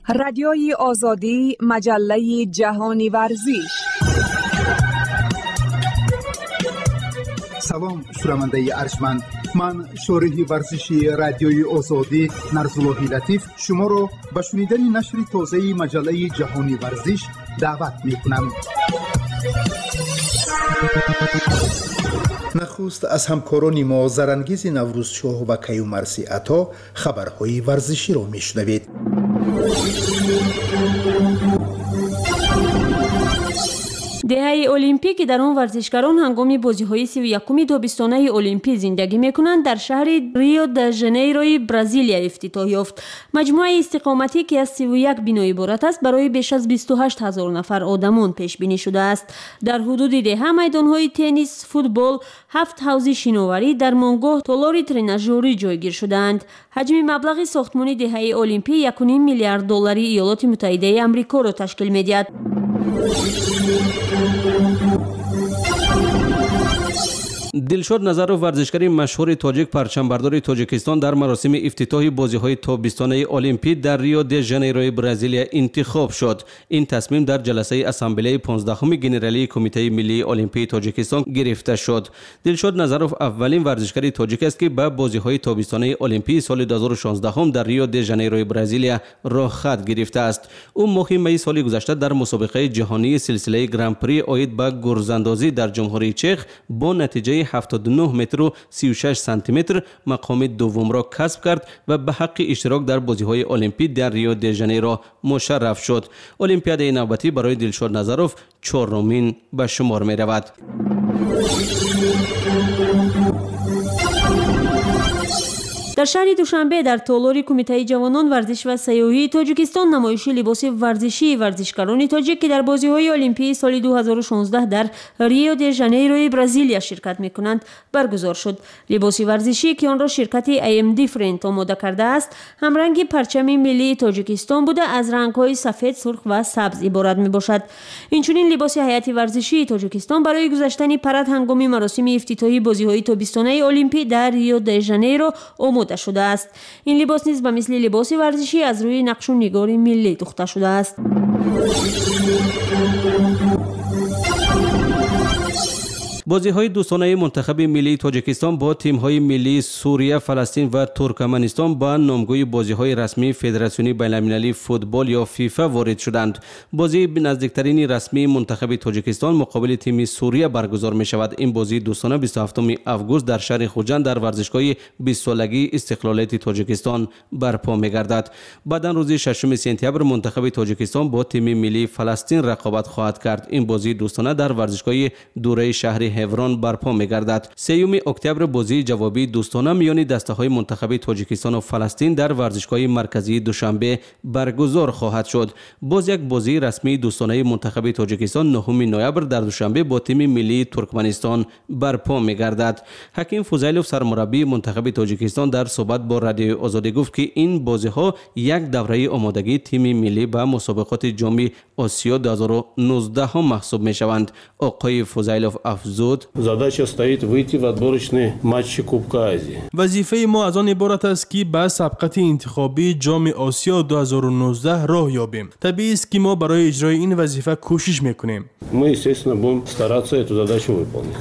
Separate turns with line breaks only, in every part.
رادیوی آزادی، مجله جهانی ورزش.
سلام شنونده ارجمند، من شارح ورزشی رادیوی آزادی نرزالله لطیف شما را به شنیدن نشر تازه مجله جهانی ورزش دعوت می‌کنم. نخست از همکاران ما زرانگیز نوروزشاه و کیومرثی عطا خبرهای ورزشی را میشنوید.
دهه المپیک که در آن ورزشکاران هنگام بازی‌های 31 تابستانه المپی زندگی می‌کنند در شهر ریو د ژانیروی برزیلیا افتتاح یافت. مجموعه استقامتی که از 31 بنا عبارت است برای بیش از 28000 نفر آدمان پیش بینی شده است. در حدود ده میدان‌های تنیس، فوتبال، 7 حوض شناوری، درمانگاه، تالار ترناژوری جایگیر شدند. حجم مبلغ ساختمان دهه المپی 1.5 میلیارد دلاری ایالات متحده آمریکا را تشکیل می‌دهد.
دلشاد نظرов ورزشکار مشهور تاجیک پرچمبردار تاجیکستان در مراسم افتتاح بازی‌های تابستانه المپیک در ریو د ژانیرو برزیلیا انتخاب شد. این تصمیم در جلسه اسامبله 15 گنرالی کمیته ملی المپیک تاجیکستان گرفته شد. دلشاد نظرов اولین ورزشکار تاجیک است که به بازی‌های تابستانه المپیک سال 2016 در ریو د ژانیرو برزیلیا راه خط گرفته است. او ماه می سال گذشته در مسابقه جهانی سلسله گرند پری عاید به گرزاندازی در جمهوری چک با نتیجه 79 متر و 36 سانتی متر مقام دوم را کسب کرد و به حق اشتراک در بازی‌های المپیک در ریو د ژانیرو مشرف شد. المپیاد نوبتی برای دلشاد نظرов چهارمین به شمار می رود.
در شهر دوشنبه در تالار کمیته جوانان ورزش و سیاحی تاجیکستان نمایش لباس ورزشی ورزشکاران تاجیک که در بازی‌های المپیک سال 2016 در ریو د ژانیرو برزیلیا شرکت می‌کنند برگزار شد. لباس ورزشی که آن را شرکت AM Different آماده کرده است، همرنگ پرچم ملی تاجیکستان بوده از رنگ‌های سفید، سرخ و سبز عبارت می‌باشد. اینچنین لباس هیئت ورزشی تاجیکستان برای گذاشتن پرد هنگام مراسم افتتاحی بازی‌های تابستانه المپیک در ریو د ژانیرو شده است. این لباس نیز به مثل لباس ورزشی از روی نقش و نگار ملی دوخته شده است.
بازی‌های دوستانه منتخب ملی تاجیکستان با تیم‌های ملی سوریه، فلسطین و ترکمنستان با نامگوی بازی‌های رسمی فدراسیون بین‌المللی فوتبال یا فیفا وارد شدند. بازی نزدیکترین رسمی منتخب تاجیکستان مقابل تیم سوریه برگزار می‌شود. این بازی دوستانه 27 آگوست در شهر خوجند در ورزشگاه 20 سالگی استقلالیت تاجیکستان برپا می‌گردد. بعد روز 6 سپتامبر منتخب تاجیکستان با تیم ملی فلسطین رقابت خواهد کرد. این بازی دوستانه در ورزشگاه دوره شهر هفران برپا می‌گردد. 3 اکتبر بازی جوابی دوستانه میان دسته‌های منتخب تاجیکستان و فلسطین در ورزشگاه مرکزی دوشنبه برگزار خواهد شد. باز یک بازی رسمی دوستانه منتخب تاجیکستان 9 نوامبر در دوشنبه با تیم ملی ترکمنستان برپا می‌گردد. حکیم فوزیلوف سرمربی منتخب تاجیکستان در صحبت با رادیو آزادی گفت که این بازی‌ها یک دوره آمادگی تیم ملی به مسابقات جام آسیا 2019 محسوب می‌شوند. آقای فوزیلوف افزود:
Задача стоит выйти в отборочные матчи Кубка Азии.
وظیفه ما از آن عبارت است که به سبقت انتخابی جام آسیا 2019 راه یابیم. طبیعی است که ما برای اجرای این وظیفه کوشش میکنیم.
Мы, естественно, будем стараться эту задачу выполнить.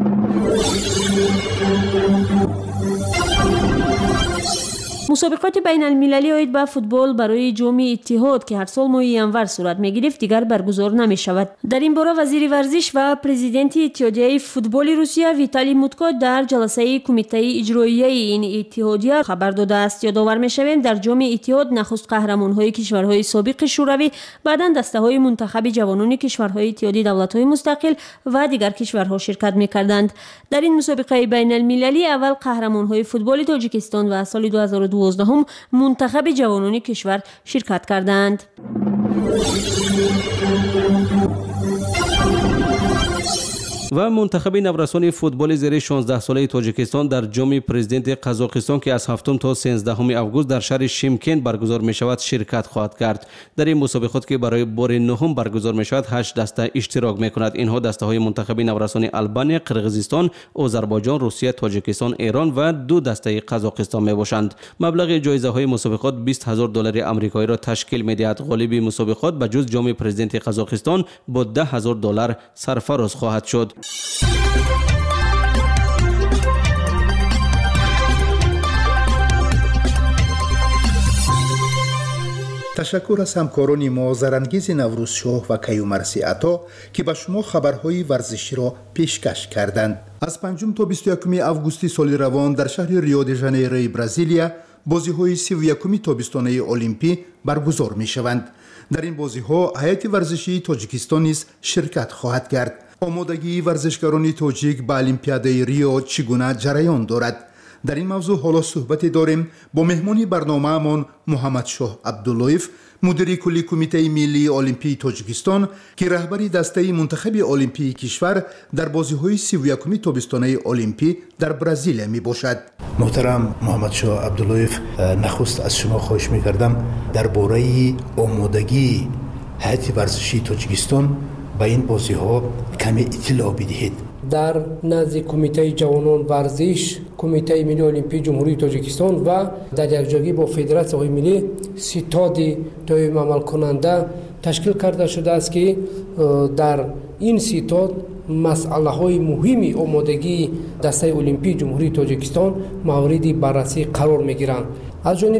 مسابقات بین المللی عاید به فوتبال برای جام اتحاد که هر سال ماه ژانویه صورت می‌گرفت دیگر برگزار نمی‌شود. در این باره وزیر ورزش و پرزیدنت اتحادیه فوتبال روسیه ویتالی موتکو در جلسه کمیته اجرایی این اتحادیه خبر داده است. یادآور می‌شویم در جام اتحاد نخست قهرمان‌های کشورهای سابق شوروی، بعداً دسته‌های منتخب جوانان کشورهای اتحادیه دولت‌های مستقل و دیگر کشورها شرکت می‌کردند. در این مسابقه بین المللی اول قهرمان‌های فوتبال تاجیکستان و سال 2012 منتخب جوانان کشور شرکت کردند.
و منتخب نورسان فوتبال زیر 16 ساله تاجیکستان در جام پرزیدنت قزاقستان که از 7 تا 13 آگوست در شهر شیمکن برگزار می شود شرکت خواهد کرد. در این مسابقات که برای بار نهم برگزار می شود 8 دسته اشتراک می کند. اینها دسته های منتخب نورسان آلبانیا، قرقیزستان، آذربایجان، روسیه، تاجیکستان، ایران و 2 دسته قزاقستان می باشند. مبلغ جایزه های مسابقات $20,000 آمریکایی را تشکیل می دهد. غالب مسابقات به جز جام پرزیدنت قزاقستان با $10,000 سرفراز خواهد شد.
تشکر از همکاران ما زرانگیز نوروزشاه و کیومرثی عطا که به شما خبرهای ورزشی را پیشکش کردند. از 5 تا 21 آگوست سال روان در شهر ریو دی ژانیرو برزیلیا بازی‌های 31 تابستانه المپی برگزار می‌شوند. در این بازی‌ها هیئت ورزشی تاجیکستان نیز شرکت خواهد کرد. آمادگی ورزشکاران تاجیک به المپیادای ریو چگونه جریان دارد؟ در این موضوع حالا صحبت داریم با مهمانی برنامه‌مان محمد شاه عبداللهیف، مدیر کلی کمیته ملی المپی تاجیکستان که رهبری دسته منتخب المپی کشور در بازی‌های 31 تابستانه المپی در برزیل میباشد. محترم محمد شاه عبداللهیف، نخست از شما خواهش می‌کردم درباره آمادگی هیئت ورزشی تاجیکستان به این بازی‌ها کمی اطلاع بدهید.
در نزد کمیته جوانان ورزش، کمیته ملی المپی جمهوری تاجیکستان و در یکجایی با فدراسیون ملی ستاد دائم عمل کننده تشکیل کرده شده است که در این ستاد مسئله های مهمی آمادگی دسته المپی جمهوری تاجیکستان مورد بررسی قرار می گیرند. از جانب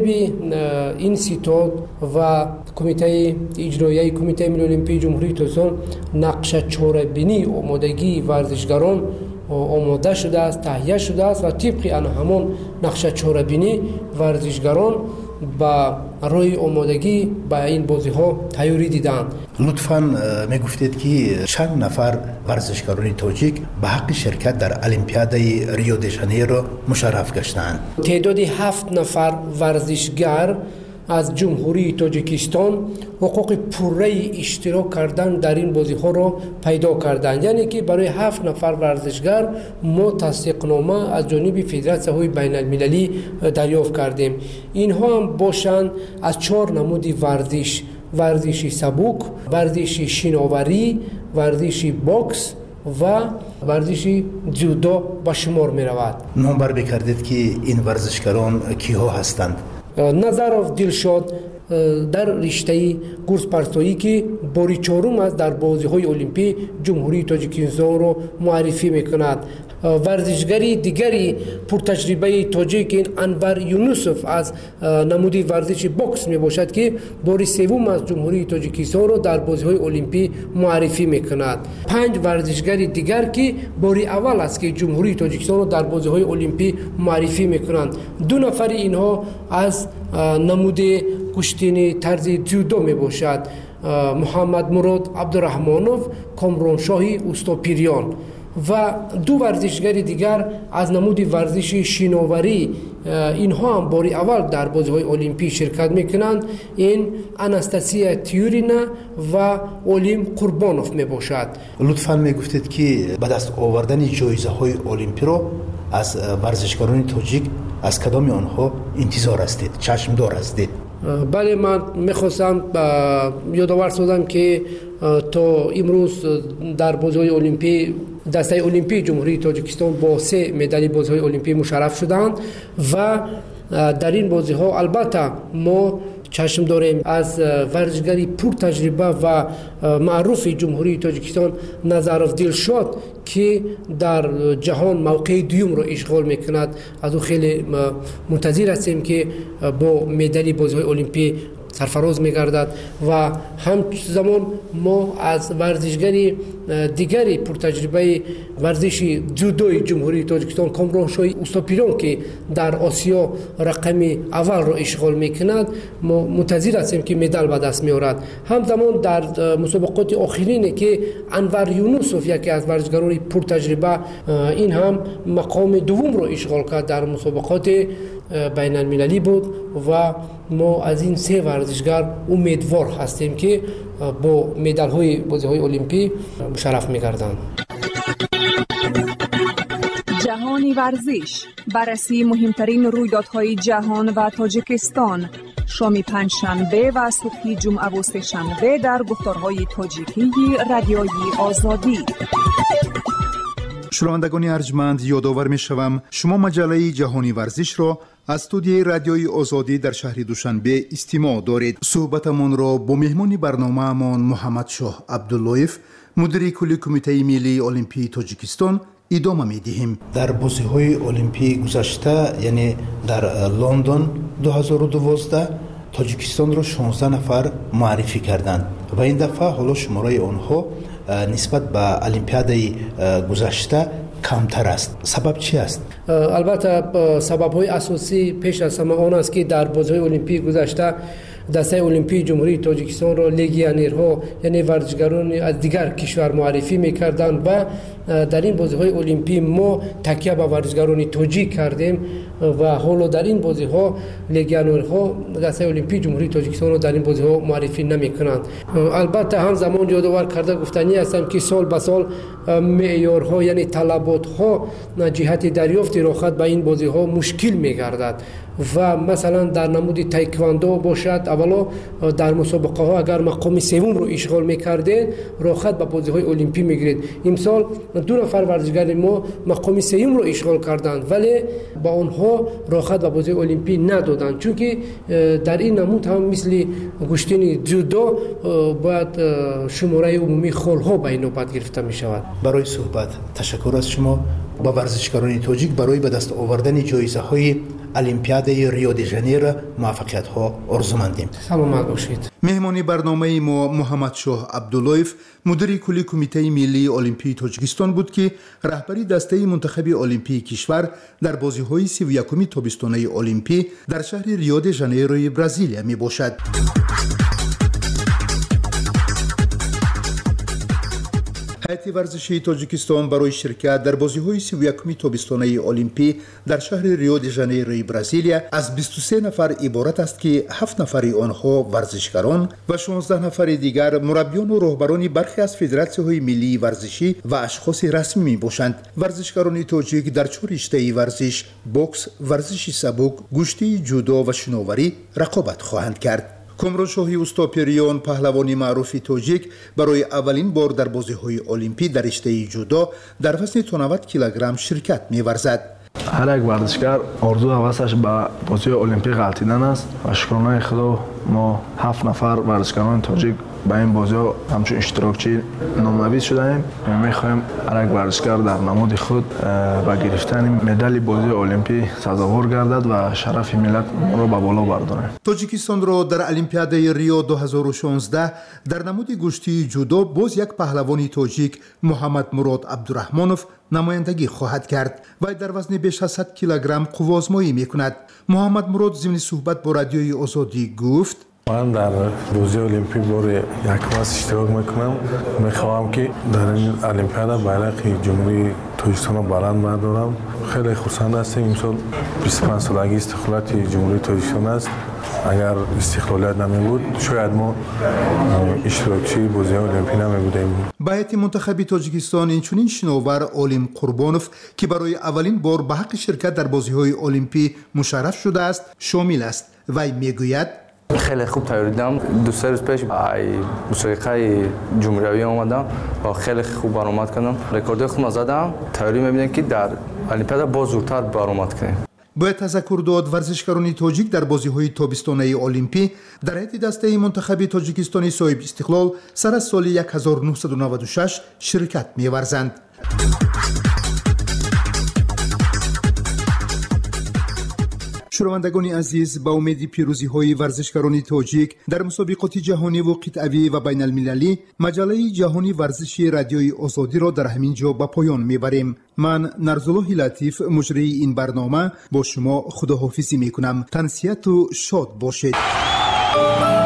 این ستاد و کمیته اجرایی کمیته ملی المپی جمهوری تاجیکستان نقشه چاره‌بینی آمادگی ورزشکاران آماده شده است، تهیه شده است و طبق آن همان نقشه چاره‌بینی ورزشکاران با روی آمادگی با این بازی ها تیاری دیدند.
لطفاً میگفتید که چند نفر ورزشکاران تاجیک به حق شرکت در المپیادای ریو دی ژانیرو مشرف گشتند.
تعداد 7 نفر ورزشگر از جمهوری تاجیکستان حقوق پوره اشتراک کردن در این بازی ها را پیدا کردند. یعنی که برای 7 نفر ورزشگر ما تصدیقنامه از جانب فدراسیون های بین المللی دریافت کردیم. اینها هم باشند از 4 نمود ورزش: ورزش سبک، ورزش شناوری، ورزش باکس و ورزش جودو به شمار می رود.
نام بر بکردید که این ورزشکاران کیها هستند؟
نظرов دلشاد در رشته گرزپرسایی که باری 4 است در بازی‌های المپی جمهوری تاجیکستان را معرفی می‌کند. ورزشگری دیگری پرتجربه تاجیک انور یونوسف از نمود ورزش باکس میباشد که باری 3 از جمهوری تاجیکستان را در بازی‌های المپی معرفی می‌کند. 5 ورزشگر دیگر که باری اول است که جمهوری تاجیکستان را در بازی‌های المپی معرفی می‌کنند. 2 نفر اینها از نمود کشتی طرز جودو میباشد: محمد مراد عبدالرحمانوف، کامرانشاهی اوستاپیریان و 2 ورزشگر دیگر از نمود ورزش شناوری. اینها هم باری اول در بازی‌های المپی شرکت میکنند. این اناستاسیا تیورینا و اولیم قربانوف میباشد.
لطفاً میگفتید که بعد از آوردن جایزه های المپی را از ورزشکاران تاجیک از کدام آنها انتظار هستید، چشم دار هستید؟
بله، من میخواستم یادآور سازم که تا امروز در بازی‌های المپی دسته المپی جمهوری تاجیکستان با 3 مدال بازی‌های المپی مشرف شدند و در این بازی‌ها البته ما چشم داریم از ورزشگری پر تجربه و معروف جمهوری تاجیکستان نظرov دلشاد که در جهان موقع دوم را اشغال میکند. از او خیلی منتظر هستیم که با مدال بازی‌های المپی سرفراز می‌گردد و همزمان ما از ورزشگری دیگری پرتجربه ورزش جودوی جمهوری تاجیکستان کامرانشاهی اوستاپیریان که در آسیا رقم اول را اشغال می‌کند ما منتظر هستیم که مدال به دست می‌آورد. همزمان در مسابقات آخرین که انور یونوسف یکی از ورزشکاران پرتجربه این هم مقام دوم را اشغال کرد در مسابقات بین المللی بود و ما از این 3 ورزشگر امیدوار هستیم که با مدال های بازی‌های المپی مشرف می‌گردند.
جهانی ورزش، بررسی مهمترین رویدادهای جهان و تاجیکستان، شام پنجشنبه و صبح جمعه و سه‌شنبه در گفتارهای تاجیکی رادیوی آزادی.
شنوندگان ارجمند، یادآور می‌شوم شما مجله جهانی ورزش را از استودیوی رادیوی آزادی در شهر دوشنبه استماع دارید. صحبتمان را با مهمان برنامه‌مان محمد شاه عبداللهیف، مدیر کلی کمیته ملی المپی تاجیکستان ادامه می‌دهیم. در بازی‌های المپی گذشته، یعنی در لندن 2012 تاجیکستان را 16 نفر معرفی کردند و این دفعه حالا شماره آنها نسبت به المپیادهای گذشته کمتر است. سبب چی است؟
البته سبب‌های اساسی پیش از همه آن است که در بازی‌های المپی گذشته دسته المپی جمهوری تاجیکستان را لگیونرها یعنی ورزشکاران از دیگر کشور معرفی می‌کردند و در این بازی‌های المپی ما تکیه به ورزشکاران تاجیک کردیم و حالا در این بازی‌ها لگیونرها دسته المپی جمهوری تاجیکستان را در این بازی‌ها معرفی نمی‌کنند. البته هم زمان یادآور کرده گفتنی هستم که سال به سال معیارها یعنی طلبات‌ها جهت دریافت راحت به این بازی‌ها مشکل می‌گردد و مثلا در نمود تایکواندو باشد، اولا در مسابقه ها اگر مقام سوم رو اشغال می‌کردید راحت به بازی‌های المپی می‌گیرید. امسال 2 نفر ورزشکار ما مقام سوم رو اشغال کردند ولی با آنها راحت به بازی المپی ندادند، چون که در این نمود هم مثل گشتن جودو باید شماره عمومی خال‌ها به این نوبت گرفته می‌شود.
برای صحبت تشکر از شما. با ورزشکاران تاجیک برای به دست آوردن جایزه‌های المپیاد ریو دی ژانیرو موفقیت‌ها آرزومندیم.
سلامت باشید.
مهمان برنامه ما محمد شاه عبداللهیف، مدیر کلی کمیته ملی المپی تاجیکستان بود که رهبری دسته منتخب المپی کشور در بازی‌های 31 تابستانه المپی در شهر ریو دی ژانیرو برزیل میباشد. هیئت ورزشی تاجیکستان برای شرکت در بازی‌های 31 تابستانه المپی در شهر ریو دی ژانیرو برزیل از 23 نفر عبارت است که 7 نفر آنها ورزشکاران و 16 نفر دیگر مربیان و رهبران برخی از فدراسیون‌های ملی ورزشی و اشخاص رسمی میباشند. ورزشکاران تاجیک در 4 رشته ورزش، بوکس، ورزش سبک، گشتی، جودو و شناوری رقابت خواهند کرد. کامران شاهی اوستاپریان، پهلوان معروف تاجیک، برای اولین بار در بازی‌های المپی در رشته جودو در وزن 90 کیلوگرم شرکت می‌ورزد.
هر یک ورزشکار آرزو حواسش به بازی المپی غلطیدن است و شکرانه خدا ما 7 نفر ورزشکاران تاجیک به این بازی‌ها همچون اشتراکچی نام‌نویس شدیم. می‌خوایم هر یک ورزشکار در نماد خود با گرفتن مدال بازی المپی سزاوار گردد و شرف ملت را به بالا بردارد.
تاجیکستان را در المپیاد ریو 2016 در نماد گشتی جودو باز یک پهلوان تاجیک محمد مراد عبدالرحمانوف نمایندگی خواهد کرد و در وزن بیش از 100 کیلوگرم قوازمایی می‌کند. محمد مراد ضمن صحبت با رادیوی آزادی گفت:
من در بازی المپی بار یک واسه اشتراک میکنم. میخوام که در این المپیاد بیرق جمهوری تاجیکستان را بلند بردارم. خیلی خرسند هستیم. امسال 25 سالگی استقلالیت جمهوری تاجیکستان است. اگر استقلالیت نمی بود شاید ما اشتراکچی بازی المپی نمی بودیم.
به هیئت منتخب تاجیکستان اینچنین شناور عالم قربانوف که برای اولین بار به حق شرکت در بازی‌های المپی مشرف شده است شامل است. وی میگوید:
خیلی خوب تیاری دیدم. 2 روز پیش مسابقه جمهوری آمدم و خیلی خوب برآمد کردم. رکورد خودم زدم. تیاری می‌بینم که در المپیاد باز زودتر برآمد کنم.
باید تذکر داد ورزشکاران تاجیک در بازی‌های تابستانه المپی در هیئت دسته منتخب تاجیکستانی صاحب استقلال سر از سال 1996 شرکت می‌ورزند. شنوندگان عزیز، با امید پیروزی‌های ورزشکاران تاجیک در مسابقات جهانی و قطعی و بین المللی، مجله جهانی ورزشی رادیوی آزادی را در همین جا به پایان میبریم. من نرزالله لطیف مجری این برنامه با شما خداحافظی میکنم. تنسیت و شاد باشید.